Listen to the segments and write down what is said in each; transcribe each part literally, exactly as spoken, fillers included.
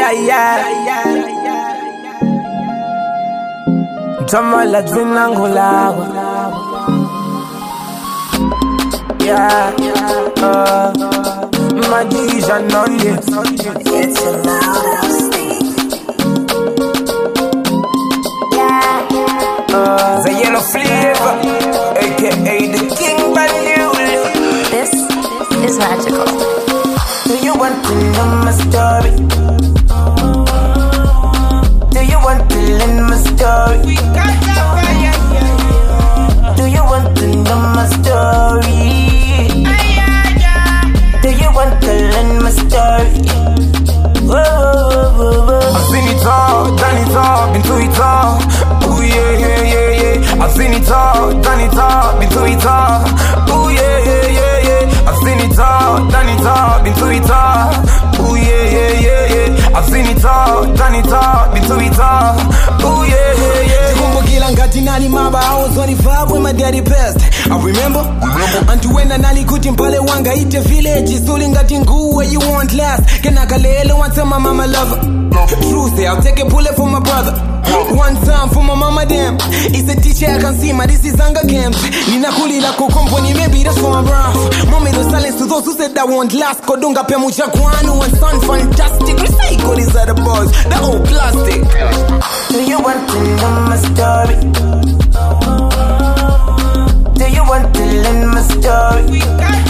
yeah, yeah. Jamala zinangulawa. Yeah, uh, Madija Nonde. It's a loud house thing. Yeah, uh, the yellow flavor, aka the King Banule. This is magical. Do you want to know my story? Do you want to learn my story? Do you want to know my story? Do you want to learn my story? Whoa, whoa, whoa, whoa. I've seen it all, done it all, been through it all. Ooh yeah, yeah, yeah, yeah. I've seen it all, done it all, been through it all. Ooh yeah, yeah, yeah, yeah. I've seen it all, done it all, been through it all. Ooh yeah, yeah, yeah, yeah. I've seen it all, done it all, been through it all. Ooh yeah, yeah, yeah. I was twenty-five when my daddy passed. I remember, Antu wena nalikuti mpale wanga ite village. Suli ngati nguu where you want last. Kenakalele want tell my mama love her. True say I'll take a bullet for my brother. One time for my mama damn. It's a teacher I can see my this is hunger camps. Nina kuli la company maybe that's for my bro. Mommy the silence to those who said that won't last. Kodunga pe mucha kwanu and son fantastic. Recycle these other boys, the old plastic. Do you want to know my story? Do you want to learn my story?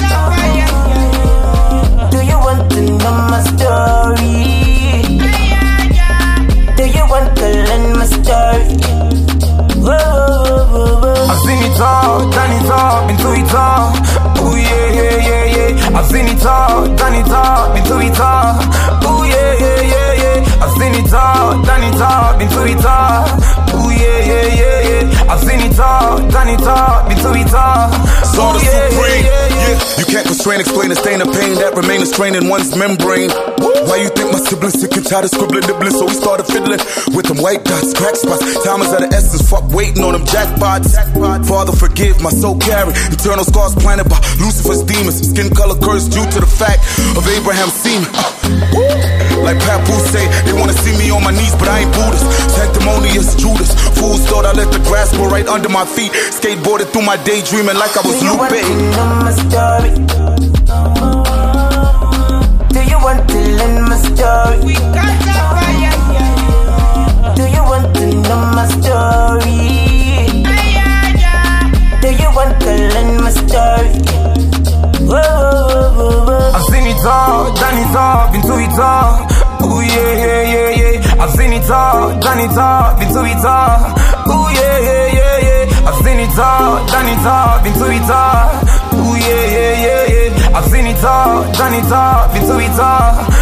Do you want to know my story? Do you want to learn my story? Whoa, whoa, whoa, whoa. I've seen it all, done it all, been through it all. Ooh yeah, yeah, yeah, yeah. I've seen it all, done it all, been through it all. Ooh yeah, yeah, yeah, yeah. I've seen it all, done it all, been through it all. Ooh yeah, yeah, yeah, yeah. I've seen it all, done it all, been through it all. Saw the yeah, supreme. Yeah, yeah, yeah. Yeah, you can't constrain, explain, and stain the pain that remain a strain in one's membrane. Why you think my siblings sick and tired of scribbling, nibbling? So we started fiddling with them white dots, crack spots. Time is of the essence, fuck waiting on them jackpots. Father forgive, my soul carry eternal scars planted by Lucifer's demons. Skin color cursed due to the fact of Abraham's semen. Like Papu say, they wanna see me on my knees, but I ain't Buddhist. Sanctimonious Judas. Fools thought I let the grass grow right under my feet. Skateboarded through my daydreaming like I was Lupe. Do you want to know my story? Do you want to learn my story? Do you want to know my story? Do you want to learn my story? Whoa, whoa, whoa, whoa. I've seen it all, done it all, been through it all. Ooh yeah, yeah, yeah, yeah. I've seen it all, done it all, been through it all. Ooh yeah, yeah, yeah, yeah. I've seen it all, done it all, been through it all. Ooh yeah, yeah, yeah, yeah. I've seen it all, done it all, been through it all.